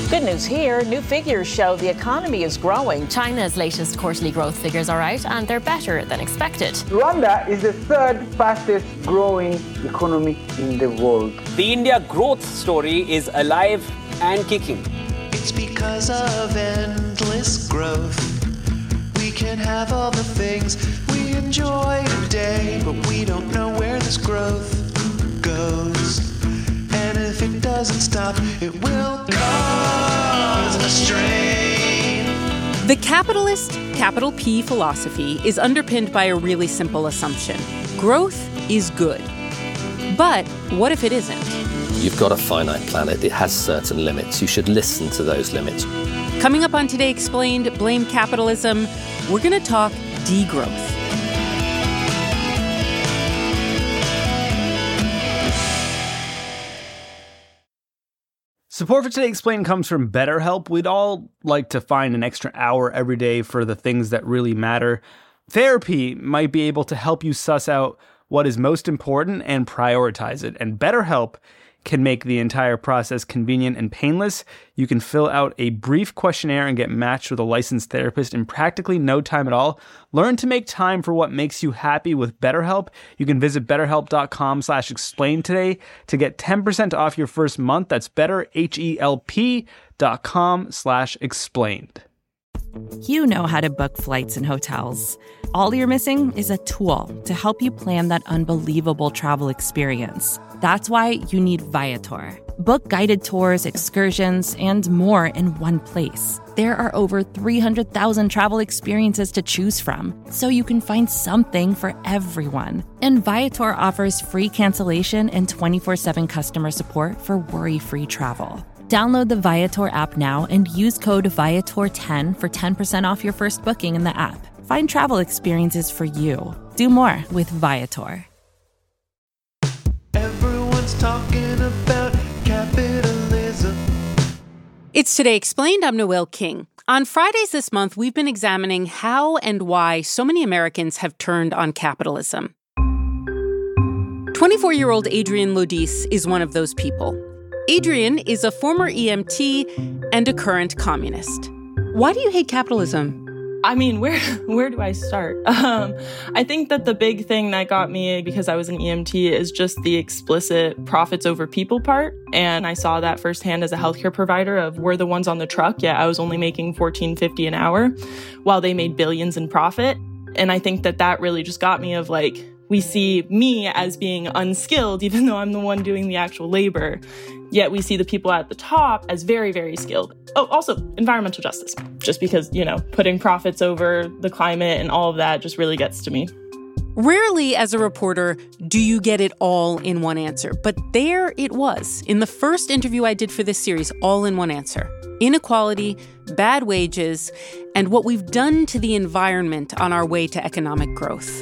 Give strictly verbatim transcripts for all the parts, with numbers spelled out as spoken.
Good news here. New figures show the economy is growing. China's latest quarterly growth figures are out, and they're better than expected. Rwanda is the third fastest growing economy in the world. The India growth story is alive and kicking. It's because of endless growth. We can have all the things we enjoy today, but we don't know where this growth goes. And if it doesn't stop, it will cause a strain. The capitalist, capital P philosophy is underpinned by a really simple assumption. Growth is good. But what if it isn't? You've got a finite planet. It has certain limits. You should listen to those limits. Coming up on Today Explained, Blame Capitalism, we're going to talk degrowth. Support for Today Explained comes from BetterHelp. We'd all like to find an extra hour every day for the things that really matter. Therapy might be able to help you suss out what is most important and prioritize it. And BetterHelp can make the entire process convenient and painless. You can fill out a brief questionnaire and get matched with a licensed therapist in practically no time at all. Learn to make time for what makes you happy with BetterHelp. You can visit betterhelp.com slash explain today to get ten percent off your first month. That's betterhelp.com slash explained. You know how to book flights and hotels. All you're missing is a tool to help you plan that unbelievable travel experience. That's why you need Viator. Book guided tours, excursions, and more in one place. There are over three hundred thousand travel experiences to choose from, so you can find something for everyone. And Viator offers free cancellation and twenty-four seven customer support for worry-free travel. Download the Viator app now and use code Viator ten for ten percent off your first booking in the app. Find travel experiences for you. Do more with Viator. Everyone's talking about capitalism. It's Today Explained. I'm Noelle King. On Fridays this month, we've been examining how and why so many Americans have turned on capitalism. twenty-four-year-old Adrienne Lodice is one of those people. Adrienne is a former E M T and a current communist. Why do you hate capitalism? I mean, where where do I start? Um, I think that the big thing that got me, because I was an E M T, is just the explicit profits over people part. And I saw that firsthand as a healthcare provider of we're the ones on the truck. Yeah, I was only making fourteen fifty an hour while they made billions in profit. And I think that that really just got me of like, we see me as being unskilled, even though I'm the one doing the actual labor. Yet we see the people at the top as very, very skilled. Oh, also environmental justice, just because, you know, putting profits over the climate and all of that just really gets to me. Rarely, as a reporter, do you get it all in one answer. But there it was. In the first interview I did for this series, all in one answer. Inequality, bad wages, and what we've done to the environment on our way to economic growth.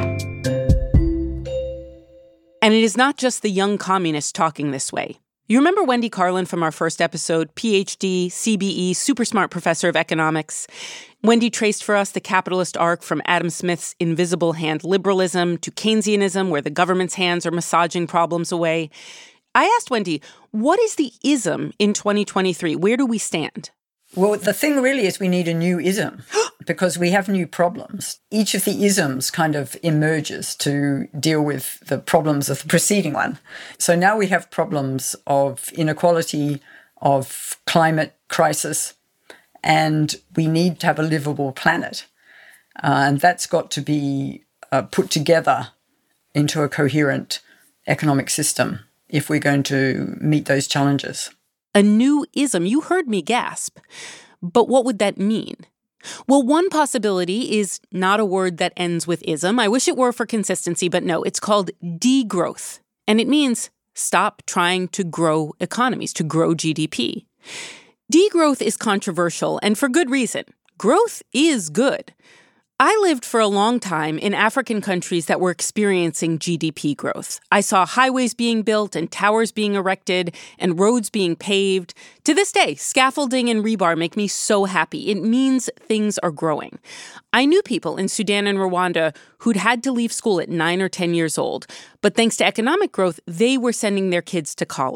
And it is not just the young communists talking this way. You remember Wendy Carlin from our first episode, P H D, C B E, super smart professor of economics. Wendy traced for us the capitalist arc from Adam Smith's invisible hand liberalism to Keynesianism, where the government's hands are massaging problems away. I asked Wendy, what is the ism in twenty twenty-three? Where do we stand? Well, the thing really is we need a new ism because we have new problems. Each of the isms kind of emerges to deal with the problems of the preceding one. So now we have problems of inequality, of climate crisis, and we need to have a livable planet. Uh, and that's got to be uh, put together into a coherent economic system if we're going to meet those challenges. A new ism. You heard me gasp. But what would that mean? Well, one possibility is not a word that ends with ism. I wish it were for consistency, but no, it's called degrowth. And it means stop trying to grow economies, to grow G D P. Degrowth is controversial, and for good reason. Growth is good. I lived for a long time in African countries that were experiencing G D P growth. I saw highways being built and towers being erected and roads being paved. To this day, scaffolding and rebar make me so happy. It means things are growing. I knew people in Sudan and Rwanda who'd had to leave school at nine or ten years old, but thanks to economic growth, they were sending their kids to college.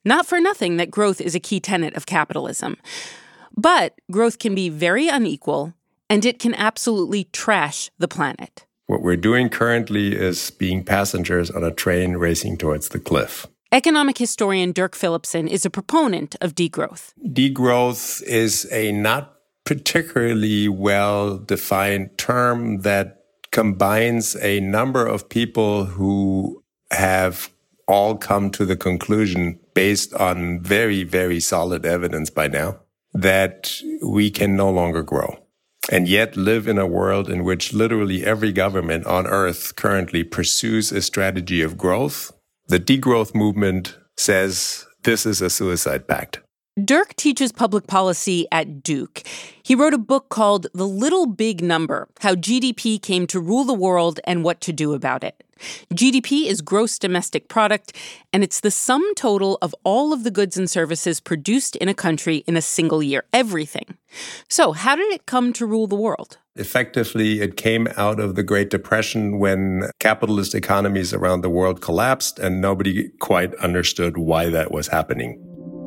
Not for nothing that growth is a key tenet of capitalism. But growth can be very unequal, and it can absolutely trash the planet. What we're doing currently is being passengers on a train racing towards the cliff. Economic historian Dirk Phillipson is a proponent of degrowth. Degrowth is a not particularly well-defined term that combines a number of people who have all come to the conclusion, based on very, very solid evidence by now, that we can no longer grow. And yet live in a world in which literally every government on earth currently pursues a strategy of growth. The degrowth movement says this is a suicide pact. Dirk teaches public policy at Duke. He wrote a book called The Little Big Number, How G D P Came to Rule the World and What to Do About It. G D P is gross domestic product, and it's the sum total of all of the goods and services produced in a country in a single year, everything. So how did it come to rule the world? Effectively, it came out of the Great Depression when capitalist economies around the world collapsed and nobody quite understood why that was happening.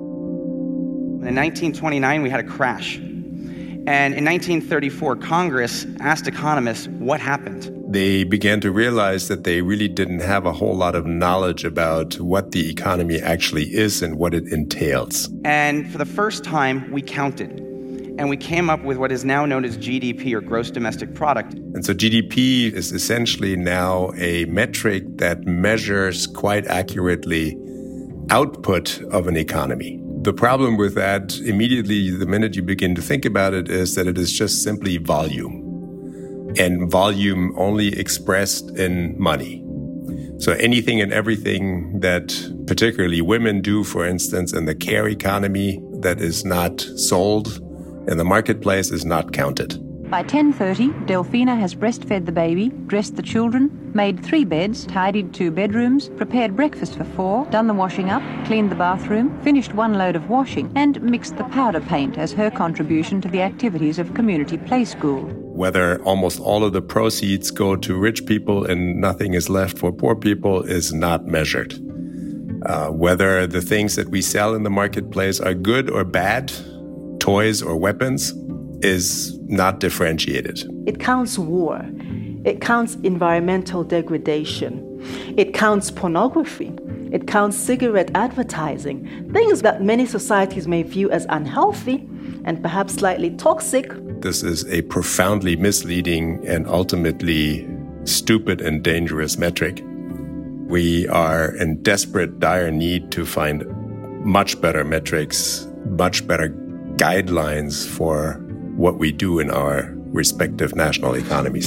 In nineteen twenty-nine, we had a crash. And in nineteen thirty-four, Congress asked economists what happened. They began to realize that they really didn't have a whole lot of knowledge about what the economy actually is and what it entails. And for the first time, we counted. And we came up with what is now known as G D P, or gross domestic product. And so G D P is essentially now a metric that measures quite accurately output of an economy. The problem with that, immediately the minute you begin to think about it, is that it is just simply volume. And volume only expressed in money. So anything and everything that particularly women do, for instance, in the care economy that is not sold in the marketplace is not counted. By ten thirty, Delphina has breastfed the baby, dressed the children, made three beds, tidied two bedrooms, prepared breakfast for four, done the washing up, cleaned the bathroom, finished one load of washing, and mixed the powder paint as her contribution to the activities of community play school. Whether almost all of the proceeds go to rich people and nothing is left for poor people is not measured. Uh, whether the things that we sell in the marketplace are good or bad, toys or weapons, is not differentiated. It counts war. It counts environmental degradation. It counts pornography. It counts cigarette advertising, things that many societies may view as unhealthy and perhaps slightly toxic. This is a profoundly misleading and ultimately stupid and dangerous metric. We are in desperate, dire need to find much better metrics, much better guidelines for what we do in our respective national economies.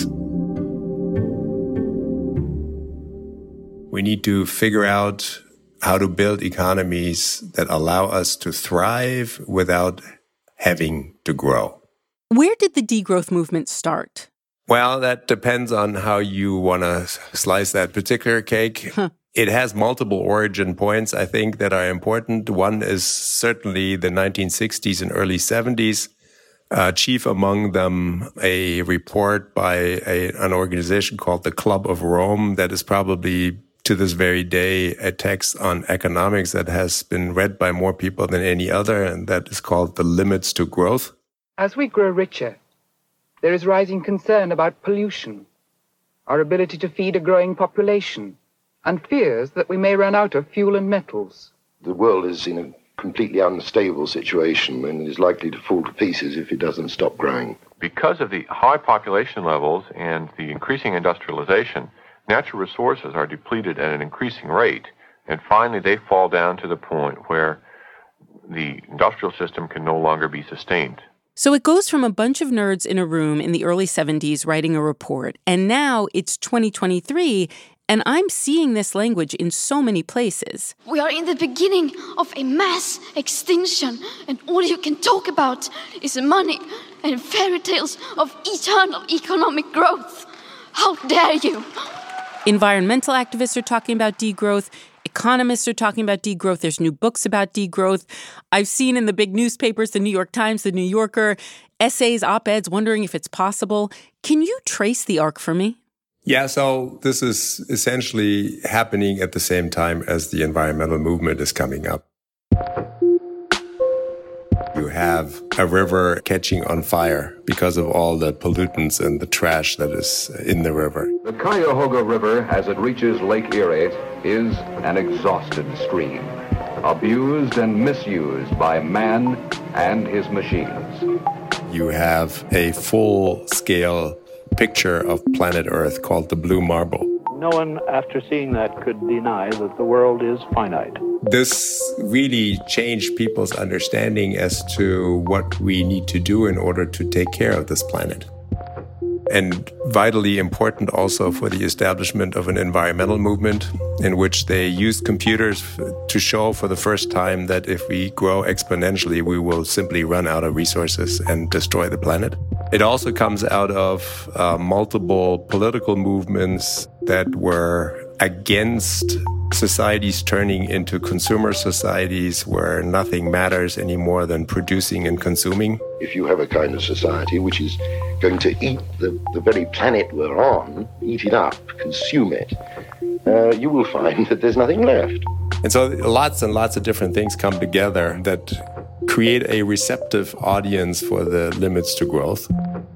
We need to figure out how to build economies that allow us to thrive without having to grow. Where did the degrowth movement start? Well, that depends on how you want to slice that particular cake. Huh. It has multiple origin points, I think, that are important. One is certainly the nineteen sixties and early seventies. Uh, chief among them, a report by a, an organization called the Club of Rome that is probably, to this very day, a text on economics that has been read by more people than any other, and that is called The Limits to Growth. As we grow richer, there is rising concern about pollution, our ability to feed a growing population, and fears that we may run out of fuel and metals. The world is in a completely unstable situation and is likely to fall to pieces if it doesn't stop growing. Because of the high population levels and the increasing industrialization, natural resources are depleted at an increasing rate, and finally they fall down to the point where the industrial system can no longer be sustained. So it goes from a bunch of nerds in a room in the early seventies writing a report, and now it's twenty twenty-three, and I'm seeing this language in so many places. We are in the beginning of a mass extinction, and all you can talk about is money and fairy tales of eternal economic growth. How dare you? Environmental activists are talking about degrowth. Economists are talking about degrowth. There's new books about degrowth. I've seen in the big newspapers, the New York Times, the New Yorker, essays, op-eds wondering if it's possible. Can you trace the arc for me? Yeah, so this is essentially happening at the same time as the environmental movement is coming up. You have a river catching on fire because of all the pollutants and the trash that is in the river. The Cuyahoga River, as it reaches Lake Erie, is an exhausted stream, abused and misused by man and his machines. You have a full-scale picture of planet Earth called the Blue Marble. No one, after seeing that, could deny that the world is finite. This really changed people's understanding as to what we need to do in order to take care of this planet. And vitally important also for the establishment of an environmental movement in which they used computers to show for the first time that if we grow exponentially, we will simply run out of resources and destroy the planet. It also comes out of uh, multiple political movements that were against societies turning into consumer societies where nothing matters any more than producing and consuming. If you have a kind of society which is going to eat the, the very planet we're on, eat it up, consume it, uh, you will find that there's nothing left. And so lots and lots of different things come together that create a receptive audience for the limits to growth.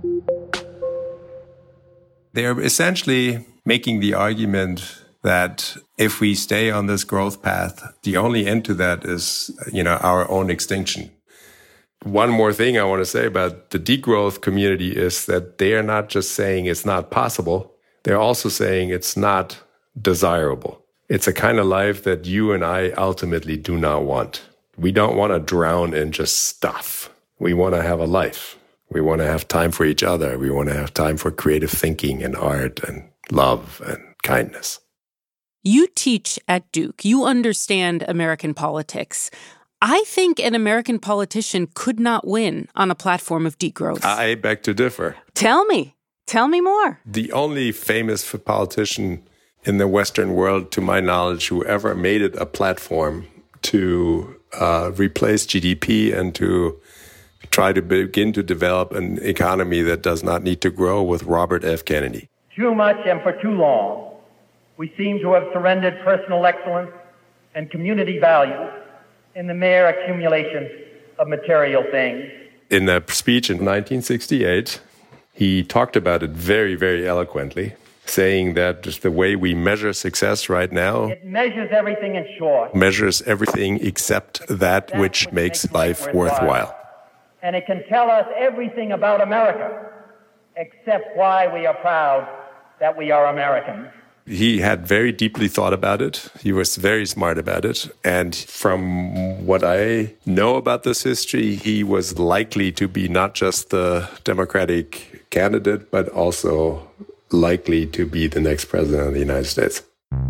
They're essentially making the argument that if we stay on this growth path, the only end to that is, you know, our own extinction. One more thing I want to say about the degrowth community is that they are not just saying it's not possible, they're also saying it's not desirable. It's a kind of life that you and I ultimately do not want. We don't want to drown in just stuff. We want to have a life. We want to have time for each other. We want to have time for creative thinking and art and love and kindness. You teach at Duke. You understand American politics. I think an American politician could not win on a platform of degrowth. I beg to differ. Tell me. Tell me more. The only famous politician in the Western world, to my knowledge, who ever made it a platform to uh, replace G D P and to try to begin to develop an economy that does not need to grow was Robert F. Kennedy. Too much and for too long, we seem to have surrendered personal excellence and community values in the mere accumulation of material things. In a speech in nineteen sixty-eight, he talked about it very, very eloquently, saying that just the way we measure success right now It measures everything in short. measures everything except that, that which, which makes, makes life worthwhile. worthwhile. And it can tell us everything about America, except why we are proud that we are Americans. He had very deeply thought about it. He was very smart about it. And from what I know about this history, he was likely to be not just the Democratic candidate, but also likely to be the next president of the United States.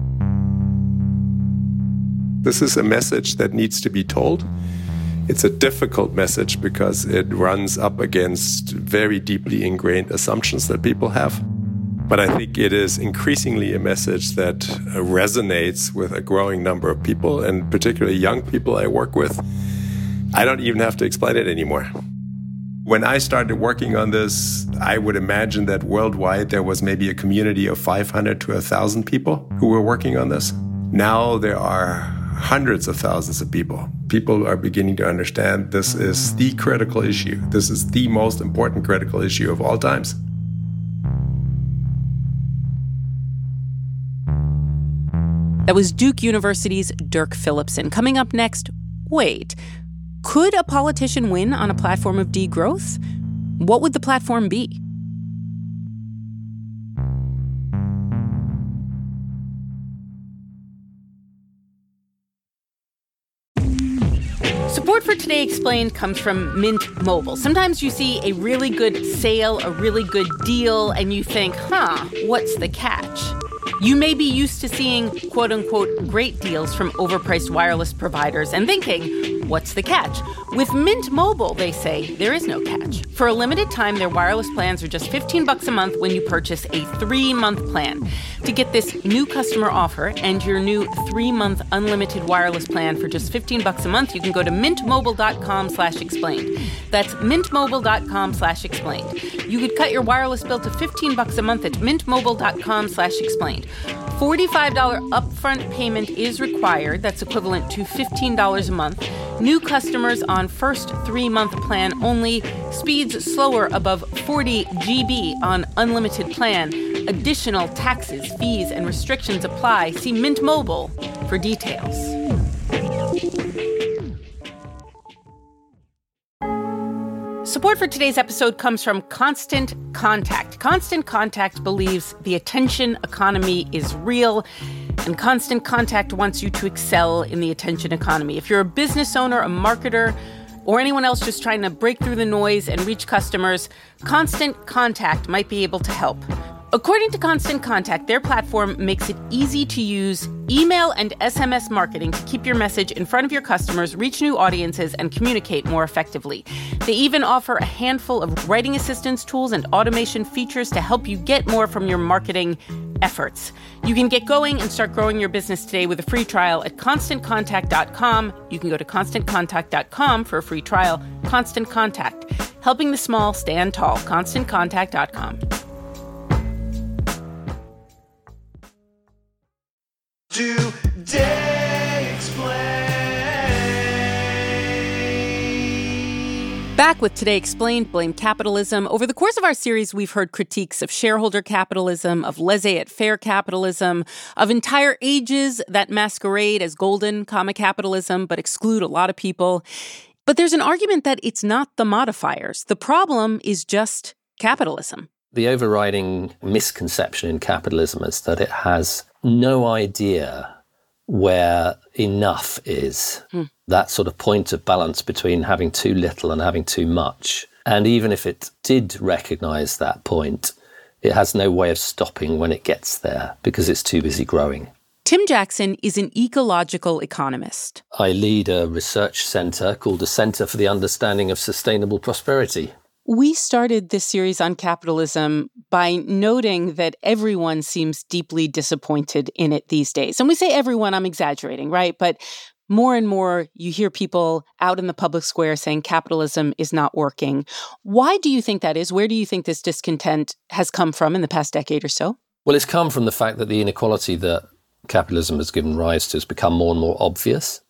This is a message that needs to be told. It's a difficult message because it runs up against very deeply ingrained assumptions that people have. But I think it is increasingly a message that resonates with a growing number of people, and particularly young people I work with. I don't even have to explain it anymore. When I started working on this, I would imagine that worldwide there was maybe a community of five hundred to one thousand people who were working on this. Now there are hundreds of thousands of people. People are beginning to understand this is the critical issue. This is the most important critical issue of all times. That was Duke University's Dirk Phillipson. Coming up next, wait, could a politician win on a platform of degrowth? What would the platform be? Support for Today Explained comes from Mint Mobile. Sometimes you see a really good sale, a really good deal, and you think, huh, what's the catch? You may be used to seeing quote-unquote great deals from overpriced wireless providers and thinking, what's the catch? With Mint Mobile, they say, there is no catch. For a limited time, their wireless plans are just fifteen bucks a month when you purchase a three-month plan. To get this new customer offer and your new three-month unlimited wireless plan for just fifteen bucks a month, you can go to mintmobile.com slash explained. That's mintmobile.com slash explained. You could cut your wireless bill to fifteen bucks a month at mintmobile.com slash explained. forty-five dollars upfront payment is required. That's equivalent to fifteen dollars a month. New customers on first three-month plan only. Speeds slower above forty gigabytes on unlimited plan. Additional taxes, fees, and restrictions apply. See Mint Mobile for details. Support for today's episode comes from Constant Contact. Constant Contact believes the attention economy is real, and Constant Contact wants you to excel in the attention economy. If you're a business owner, a marketer, or anyone else just trying to break through the noise and reach customers, Constant Contact might be able to help. According to Constant Contact, their platform makes it easy to use email and S M S marketing to keep your message in front of your customers, reach new audiences, and communicate more effectively. They even offer a handful of writing assistance tools and automation features to help you get more from your marketing efforts. You can get going and start growing your business today with a free trial at constant contact dot com. You can go to constant contact dot com for a free trial. Constant Contact, helping the small stand tall. constant contact dot com. Today Explained. Back with Today Explained, Blame Capitalism. Over the course of our series, we've heard critiques of shareholder capitalism, of laissez-faire capitalism, of entire ages that masquerade as golden, comma, capitalism, but exclude a lot of people. But there's an argument that it's not the modifiers. The problem is just capitalism. The overriding misconception in capitalism is that it has no idea where enough is. Hmm. That sort of point of balance between having too little and having too much. And even if it did recognize that point, it has no way of stopping when it gets there because it's too busy growing. Tim Jackson is an ecological economist. I lead a research center called the Center for the Understanding of Sustainable Prosperity. We started this series on capitalism by noting that everyone seems deeply disappointed in it these days. And we say everyone, I'm exaggerating, right? But more and more you hear people out in the public square saying capitalism is not working. Why do you think that is? Where do you think this discontent has come from in the past decade or so? Well, it's come from the fact that the inequality that capitalism has given rise to has become more and more obvious.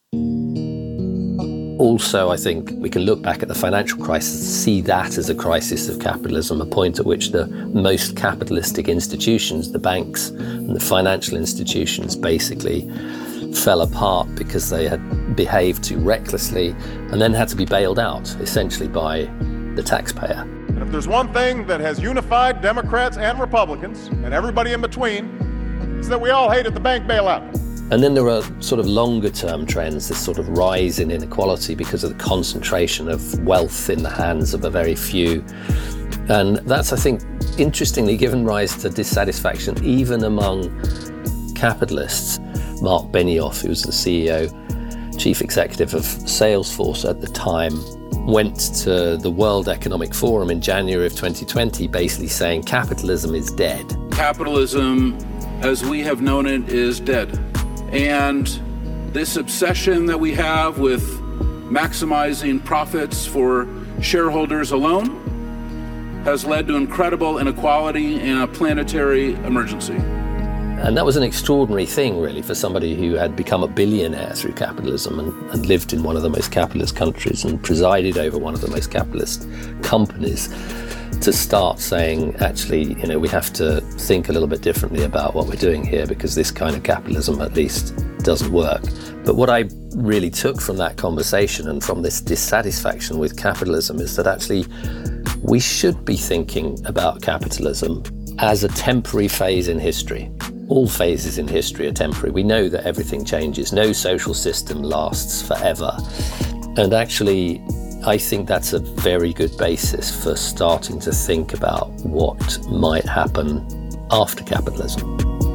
Also, I think we can look back at the financial crisis and see that as a crisis of capitalism, a point at which the most capitalistic institutions, the banks and the financial institutions, basically fell apart because they had behaved too recklessly and then had to be bailed out, essentially by the taxpayer. And if there's one thing that has unified Democrats and Republicans, and everybody in between, it's that we all hated the bank bailout. And then there are sort of longer-term trends, this sort of rise in inequality because of the concentration of wealth in the hands of a very few. And that's, I think, interestingly given rise to dissatisfaction even among capitalists. Mark Benioff, who was the C E O, chief executive of Salesforce at the time, went to the World Economic Forum in January of twenty twenty basically saying capitalism is dead. Capitalism, as we have known it, is dead. And this obsession that we have with maximizing profits for shareholders alone has led to incredible inequality and a planetary emergency. And that was an extraordinary thing, really, for somebody who had become a billionaire through capitalism and, and lived in one of the most capitalist countries and presided over one of the most capitalist companies, to start saying, actually, you know, we have to think a little bit differently about what we're doing here because this kind of capitalism at least doesn't work. But what I really took from that conversation and from this dissatisfaction with capitalism is that actually we should be thinking about capitalism as a temporary phase in history. All phases in history are temporary. We know that everything changes. No social system lasts forever. And actually, I think that's a very good basis for starting to think about what might happen after capitalism.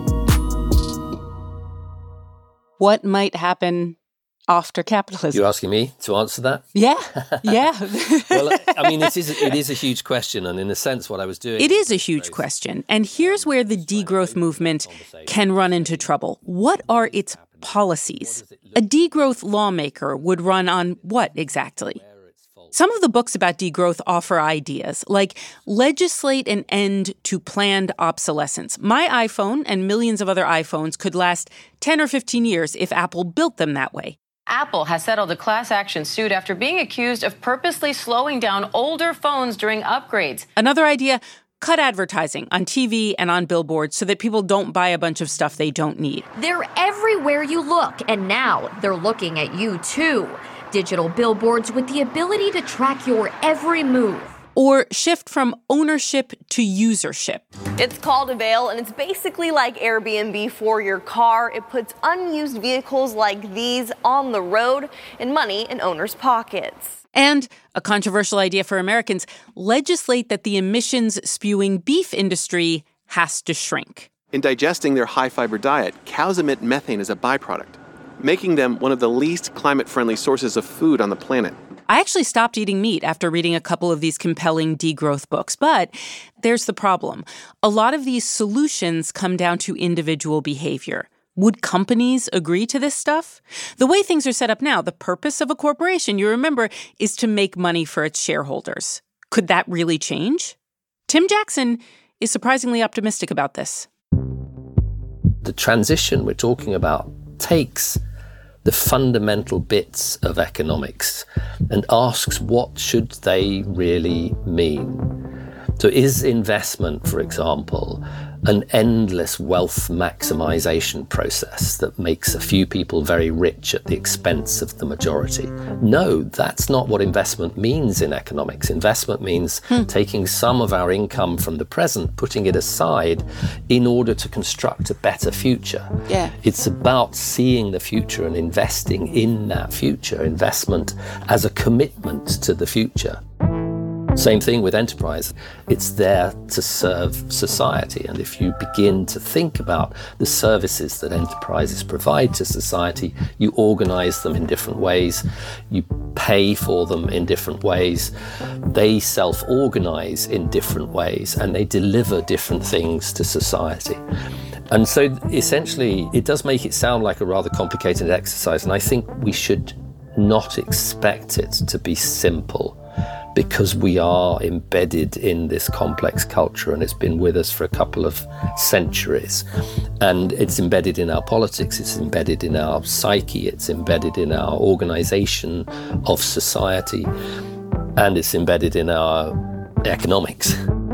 What might happen after capitalism? You're asking me to answer that? Yeah, yeah. Well, I mean, it is, it is a huge question, and in a sense, what I was doing... It is a huge question, and here's where the degrowth movement can run into trouble. What are its policies? A degrowth lawmaker would run on what exactly? Some of the books about degrowth offer ideas, like legislate an end to planned obsolescence. My iPhone and millions of other iPhones could last ten or fifteen years if Apple built them that way. Apple has settled a class action suit after being accused of purposely slowing down older phones during upgrades. Another idea, cut advertising on T V and on billboards so that people don't buy a bunch of stuff they don't need. They're everywhere you look, and now they're looking at you too. Digital billboards with the ability to track your every move. Or shift from ownership to usership. It's called Avail, and it's basically like Airbnb for your car. It puts unused vehicles like these on the road and money in owners' pockets. And a controversial idea for Americans, legislate that the emissions-spewing beef industry has to shrink. In digesting their high-fiber diet, cows emit methane as a byproduct, making them one of the least climate-friendly sources of food on the planet. I actually stopped eating meat after reading a couple of these compelling degrowth books, but there's the problem. A lot of these solutions come down to individual behavior. Would companies agree to this stuff? The way things are set up now, the purpose of a corporation, you remember, is to make money for its shareholders. Could that really change? Tim Jackson is surprisingly optimistic about this. The transition we're talking about takes the fundamental bits of economics and asks what should they really mean. So is investment, for example, an endless wealth maximization process that makes a few people very rich at the expense of the majority? No, that's not what investment means in economics. Investment means hmm. taking some of our income from the present, putting it aside in order to construct a better future. Yeah. It's about seeing the future and investing in that future, investment as a commitment to the future. Same thing with enterprise. It's there to serve society. And if you begin to think about the services that enterprises provide to society, you organize them in different ways, you pay for them in different ways, they self-organize in different ways, and they deliver different things to society. And so essentially, it does make it sound like a rather complicated exercise, and I think we should not expect it to be simple, because we are embedded in this complex culture and it's been with us for a couple of centuries. And it's embedded in our politics, it's embedded in our psyche, it's embedded in our organization of society, and it's embedded in our economics.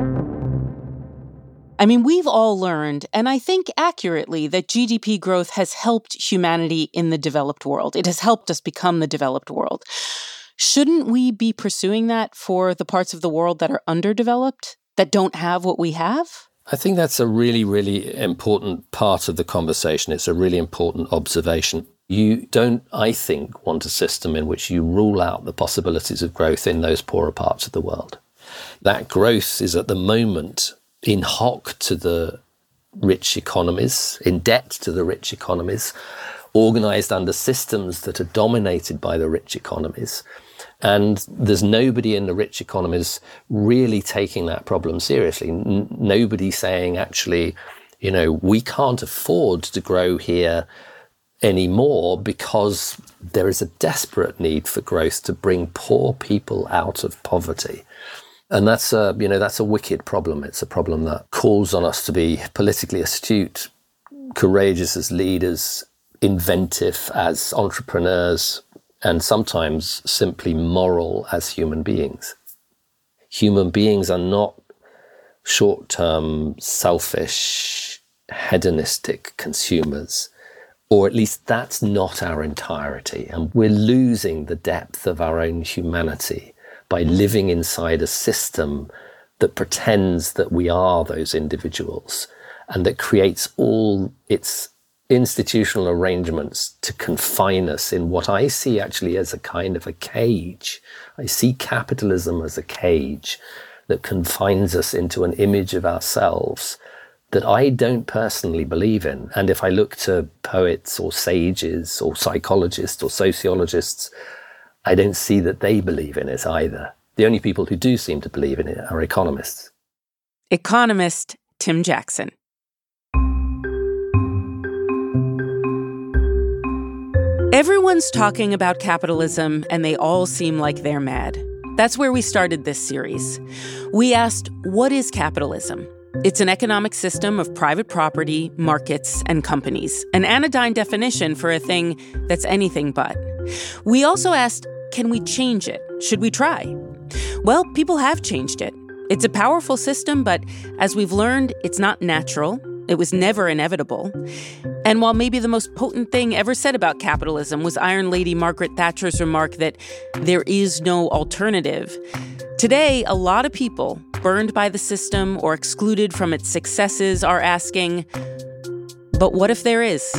I mean, we've all learned, and I think accurately, that G D P growth has helped humanity in the developed world. It has helped us become the developed world. Shouldn't we be pursuing that for the parts of the world that are underdeveloped, that don't have what we have? I think that's a really, really important part of the conversation. It's a really important observation. You don't, I think, want a system in which you rule out the possibilities of growth in those poorer parts of the world. That growth is at the moment in hock to the rich economies, in debt to the rich economies, organized under systems that are dominated by the rich economies. And there's nobody in the rich economies really taking that problem seriously. N- nobody saying, actually, you know, we can't afford to grow here anymore because there is a desperate need for growth to bring poor people out of poverty. And that's a, you know, that's a wicked problem. It's a problem that calls on us to be politically astute, courageous as leaders, inventive as entrepreneurs, and sometimes simply moral as human beings. Human beings are not short-term, selfish, hedonistic consumers, or at least that's not our entirety. And we're losing the depth of our own humanity by living inside a system that pretends that we are those individuals and that creates all its institutional arrangements to confine us in what I see actually as a kind of a cage. I see capitalism as a cage that confines us into an image of ourselves that I don't personally believe in. And if I look to poets or sages or psychologists or sociologists, I don't see that they believe in it either. The only people who do seem to believe in it are economists. Economist Tim Jackson. Everyone's talking about capitalism, and they all seem like they're mad. That's where we started this series. We asked, what is capitalism? It's an economic system of private property, markets, and companies, an anodyne definition for a thing that's anything but. We also asked, can we change it? Should we try? Well, people have changed it. It's a powerful system, but as we've learned, it's not natural. It was never inevitable. And while maybe the most potent thing ever said about capitalism was Iron Lady Margaret Thatcher's remark that there is no alternative, today, a lot of people burned by the system or excluded from its successes are asking, but what if there is?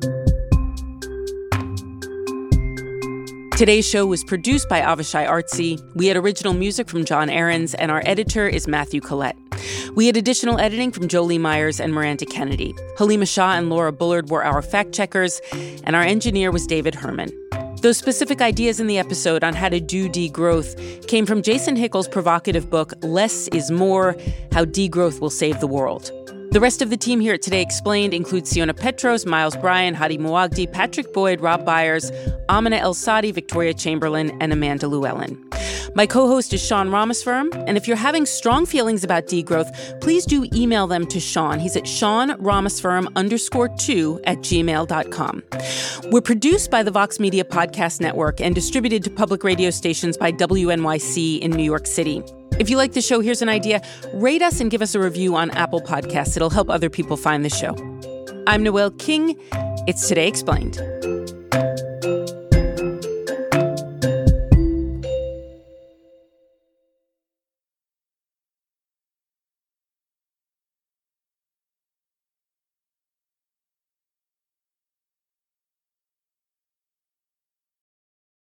Today's show was produced by Avishai Artsy. We had original music from John Aarons, and our editor is Matthew Collette. We had additional editing from Jolie Myers and Miranda Kennedy. Halima Shah and Laura Bullard were our fact-checkers, and our engineer was David Herman. Those specific ideas in the episode on how to do degrowth came from Jason Hickel's provocative book, Less is More, How Degrowth Will Save the World. The rest of the team here at Today Explained includes Siona Petros, Miles Bryan, Hadi Muagdi, Patrick Boyd, Rob Byers, Amina El-Sadi, Victoria Chamberlain, and Amanda Llewellyn. My co-host is Sean Rameswaram, and if you're having strong feelings about degrowth, please do email them to Sean. He's at Sean Rameswaram underscore two at gmail dot com. We're produced by the Vox Media Podcast Network and distributed to public radio stations by W N Y C in New York City. If you like the show, here's an idea. Rate us and give us a review on Apple Podcasts. It'll help other people find the show. I'm Noel King. It's Today Explained.